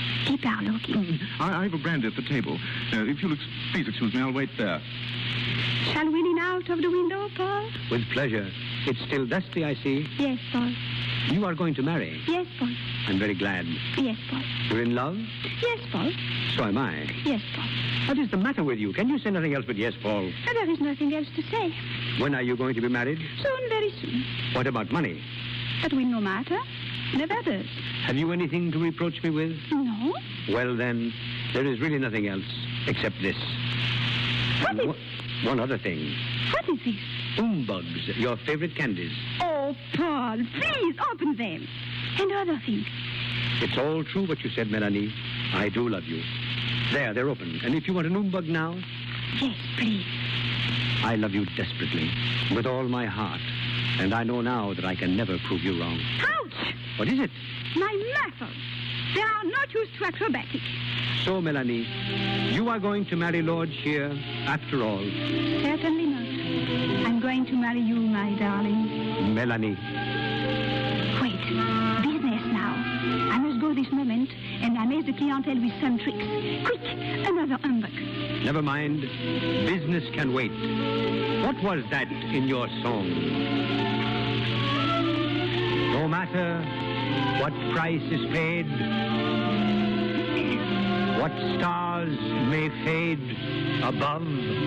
Keep our looking. I, I have a brandy at the table. Uh, if you'll ex- please excuse me, I'll wait there. Shall we lean out of the window, Paul? With pleasure. It's still dusty, I see. Yes, Paul. You are going to marry. Yes, Paul. I'm very glad. Yes, Paul. You're in love? Yes, Paul. So am I. Yes, Paul. What is the matter with you? Can you say nothing else but yes, Paul? And there is nothing else to say. When are you going to be married? Soon, very soon. What about money? That will no matter. Never does. Have you anything to reproach me with? No. Well, then, there is really nothing else except this. What And is... one- One other thing. What is this? Umbugs, your favorite candies. Oh, Paul, please open them. And other things. It's all true what you said, Melanie. I do love you. There, they're open. And if you want an umbug now, Yes, please. I love you desperately, with all my heart. And I know now that I can never prove you wrong. Ouch! What is it? My muscles. They are not used to acrobatics. So, Melanie, you are going to marry Lord Shear after all. Certainly not. I'm going to marry you, my darling. Melanie. Wait. Business now. I must go this moment and amaze the clientele with some tricks. Quick, another humbug. Never mind. Business can wait. What was that in your song? No matter what price is paid, what stars may fade above.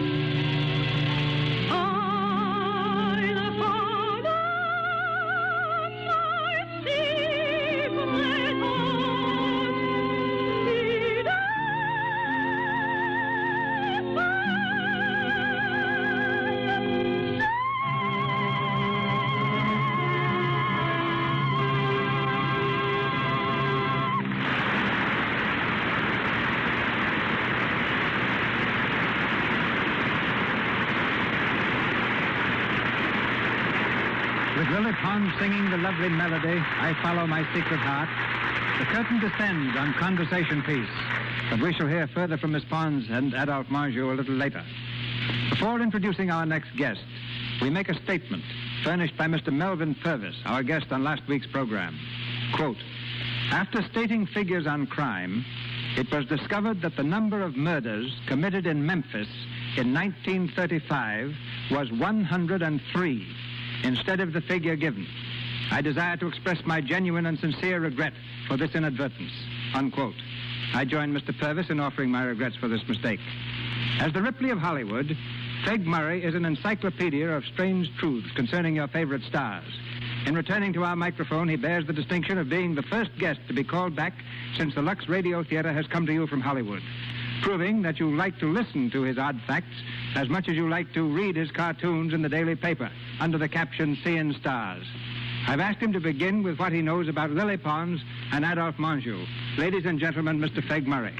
With Lily Pond singing the lovely melody, I Follow My Secret Heart, the curtain descends on Conversation Piece, but we shall hear further from Miss Pons and Adolphe Manjou a little later. Before introducing our next guest, we make a statement furnished by Mister Melvin Purvis, our guest on last week's program. Quote, after stating figures on crime, it was discovered that the number of murders committed in Memphis in nineteen thirty-five was one hundred three. Instead of the figure given. I desire to express my genuine and sincere regret for this inadvertence, unquote. I join Mister Purvis in offering my regrets for this mistake. As the Ripley of Hollywood, Feg Murray is an encyclopedia of strange truths concerning your favorite stars. In returning to our microphone, he bears the distinction of being the first guest to be called back since the Lux Radio Theater has come to you from Hollywood, proving that you like to listen to his odd facts as much as you like to read his cartoons in the daily paper under the caption Seeing Stars. I've asked him to begin with what he knows about Lily Pons and Adolphe Manjou. Ladies and gentlemen, Mister Feg Murray.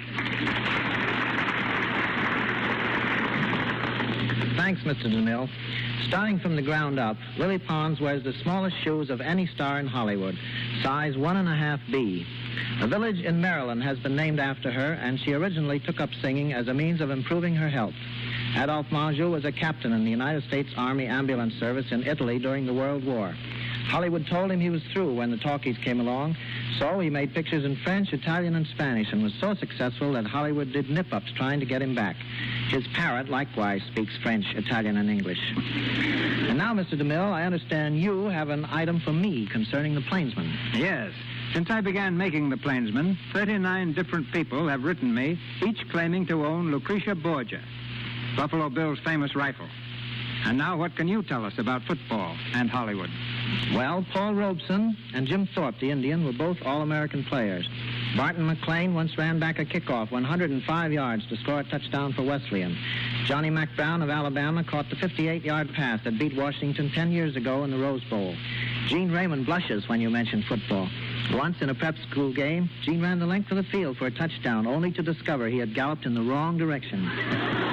Thanks, Mister DeMille. Starting from the ground up, Lily Pons wears the smallest shoes of any star in Hollywood, size one and a half B. A village in Maryland has been named after her, and she originally took up singing as a means of improving her health. Adolphe Manjou was a captain in the United States Army Ambulance Service in Italy during the World War. Hollywood told him he was through when the talkies came along, so he made pictures in French, Italian, and Spanish, and was so successful that Hollywood did nip-ups trying to get him back. His parrot likewise speaks French, Italian, and English. And now, Mister DeMille, I understand you have an item for me concerning the Plainsman. Yes. Since I began making the Plainsman, thirty-nine different people have written me, each claiming to own Lucretia Borgia, Buffalo Bill's famous rifle. And now what can you tell us about football and Hollywood? Well, Paul Robeson and Jim Thorpe, the Indian, were both All-American players. Barton McLean once ran back a kickoff one hundred five yards to score a touchdown for Wesleyan. Johnny Mac Brown of Alabama caught the fifty-eight-yard pass that beat Washington ten years ago in the Rose Bowl. Gene Raymond blushes when you mention football. Once in a prep school game, Gene ran the length of the field for a touchdown, only to discover he had galloped in the wrong direction.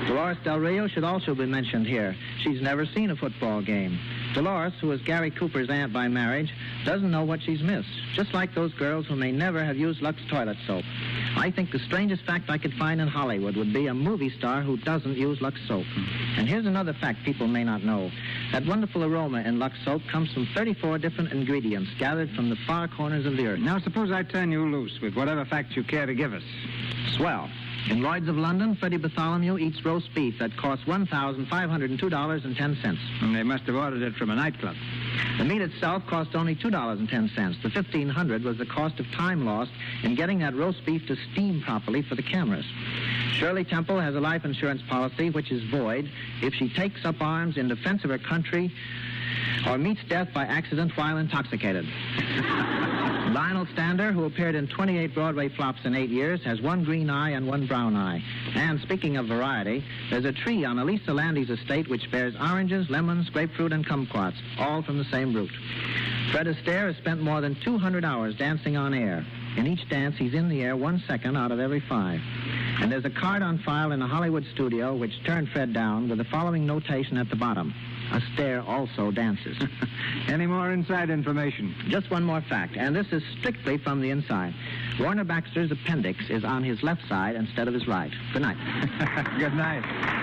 Dolores Del Rio should also be mentioned here. She's never seen a football game. Dolores, who is Gary Cooper's aunt by marriage, doesn't know what she's missed, just like those girls who may never have used Lux toilet soap. I think the strangest fact I could find in Hollywood would be a movie star who doesn't use Lux soap. And here's another fact people may not know. That wonderful aroma in Lux soap comes from thirty-four different ingredients gathered from the far corners of the earth. Now, suppose I turn you loose with whatever facts you care to give us. Swell. In Lloyd's of London, Freddie Bartholomew eats roast beef that costs one thousand five hundred two dollars and ten cents. And they must have ordered it from a nightclub. The meat itself cost only two dollars and ten cents. The fifteen hundred dollars was the cost of time lost in getting that roast beef to steam properly for the cameras. Shirley Temple has a life insurance policy which is void if she takes up arms in defense of her country or meets death by accident while intoxicated. Lionel Stander, who appeared in twenty-eight Broadway flops in eight years, has one green eye and one brown eye. And speaking of variety, there's a tree on Elisa Landy's estate which bears oranges, lemons, grapefruit, and kumquats, all from the same root. Fred Astaire has spent more than two hundred hours dancing on air. In each dance, he's in the air one second out of every five. And there's a card on file in a Hollywood studio which turned Fred down with the following notation at the bottom. Astaire also dances. Any more inside information? Just one more fact, and this is strictly from the inside. Warner Baxter's appendix is on his left side instead of his right. Good night. Good night.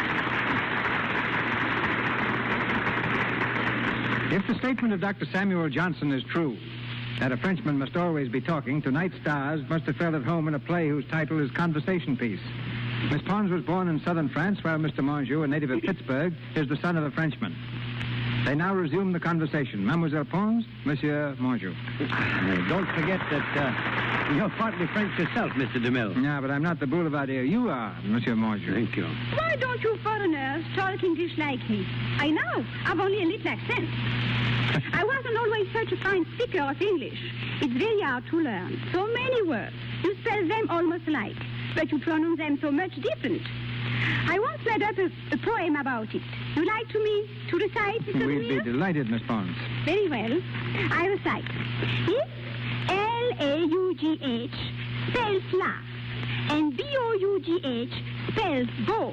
If the statement of Doctor Samuel Johnson is true, that a Frenchman must always be talking, tonight's stars must have felt at home in a play whose title is Conversation Piece. Miss Pons was born in southern France, while Mister Monjou, a native of Pittsburgh, is the son of a Frenchman. They now resume the conversation. Mademoiselle Pons, Monsieur Monjou. Uh, don't forget that uh, you're partly French yourself, Mister DeMille. Yeah, but I'm not the boulevardier. You are, Monsieur Monjou. Thank you. Why don't you foreigners talk English like me? I know. I've only a little accent. I wasn't always such a fine speaker of English. It's very hard to learn. So many words. You spell them almost alike, but you pronounce them so much different. I once made up a, a poem about it. You like to me to recite, Mister We'd be DeMille? delighted, Miss Pons. Very well. I recite. If L A U G H spells laugh and B O U G H spells go,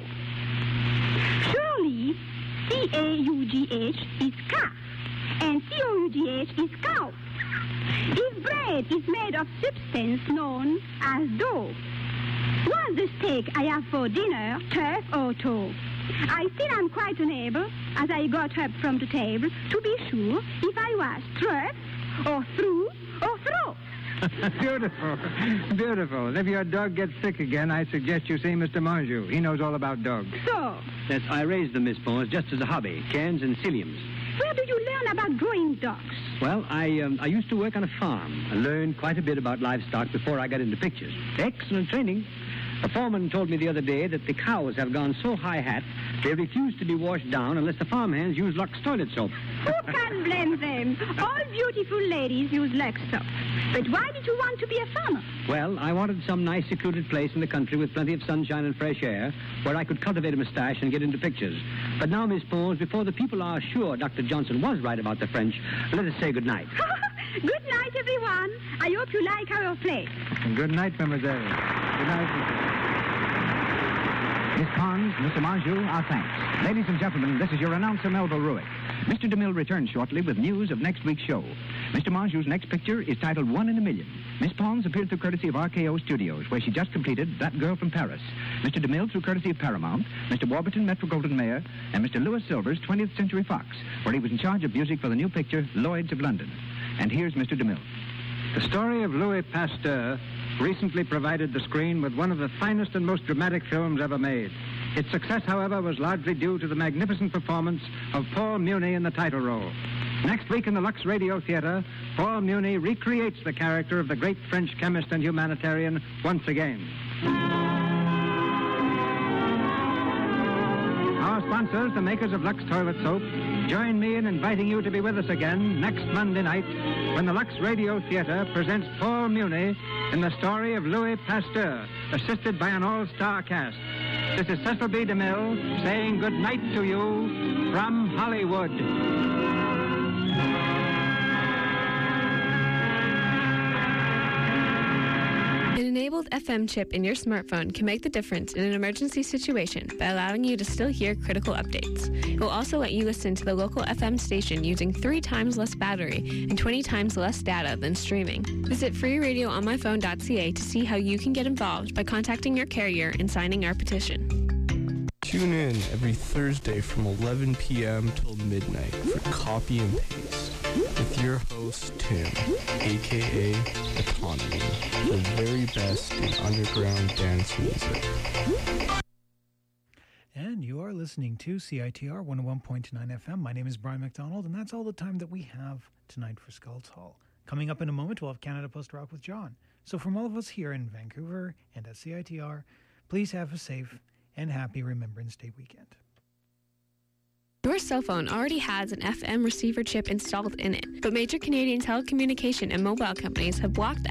surely C A U G H is calf and C O U G H is cow. If bread is made of substance known as dough, was the steak I have for dinner turf or toe? I still am quite unable, as I got up from the table, to be sure if I was truck or through or throw. Beautiful. Beautiful. And if your dog gets sick again, I suggest you see Mister Monjou. He knows all about dogs. So, Yes, I raised them, Miss Pons, just as a hobby, cans and psylliums. where do you learn about growing dogs? Well, I um, I used to work on a farm. I learned quite a bit about livestock before I got into pictures. Excellent training. The foreman told me the other day that the cows have gone so high-hat, they refuse to be washed down unless the farmhands use Lux toilet soap. Who can blame them? All beautiful ladies use Lux soap. But why did you want to be a farmer? Well, I wanted some nice secluded place in the country with plenty of sunshine and fresh air where I could cultivate a mustache and get into pictures. But now, Miss Pons, before the people are sure Doctor Johnson was right about the French, let us say good night. Good night, everyone. I hope you like our play. And good night, mademoiselle. Good night, Mister Miss Pons, Mister Monjou, our thanks. Ladies and gentlemen, this is your announcer, Melville Ruick. Mister DeMille returns shortly with news of next week's show. Mister Monjou's next picture is titled One in a Million. Miss Pons appeared through courtesy of R K O Studios, where she just completed That Girl from Paris. Mister DeMille through courtesy of Paramount, Mister Warburton Metro-Goldwyn-Mayer, and Mister Louis Silvers, twentieth Century Fox, where he was in charge of music for the new picture Lloyd's of London. And here's Mister DeMille. The story of Louis Pasteur recently provided the screen with one of the finest and most dramatic films ever made. Its success, however, was largely due to the magnificent performance of Paul Muni in the title role. Next week in the Lux Radio Theater, Paul Muni recreates the character of the great French chemist and humanitarian once again. Our sponsors, the makers of Lux Toilet Soap, join me in inviting you to be with us again next Monday night when the Lux Radio Theater presents Paul Muni in the story of Louis Pasteur, assisted by an all-star cast. This is Cecil B. DeMille saying good night to you from Hollywood. It enables installed F M chip in your smartphone can make the difference in an emergency situation by allowing you to still hear critical updates. It will also let you listen to the local F M station using three times less battery and twenty times less data than streaming. Visit free radio on my phone dot c a to see how you can get involved by contacting your carrier and signing our petition. Tune in every Thursday from eleven p.m. till midnight for Copy and Paste with your host, Tim, a k a. Autonomy, the very best in underground dance music. And you are listening to C I T R one oh one point nine F M. My name is Brian McDonald, and that's all the time that we have tonight for Skulls Hall. Coming up in a moment, we'll have Canada Post Rock with John. So from all of us here in Vancouver and at C I T R, please have a safe and happy Remembrance Day weekend. Your cell phone already has an F M receiver chip installed in it, but major Canadian telecommunication and mobile companies have blocked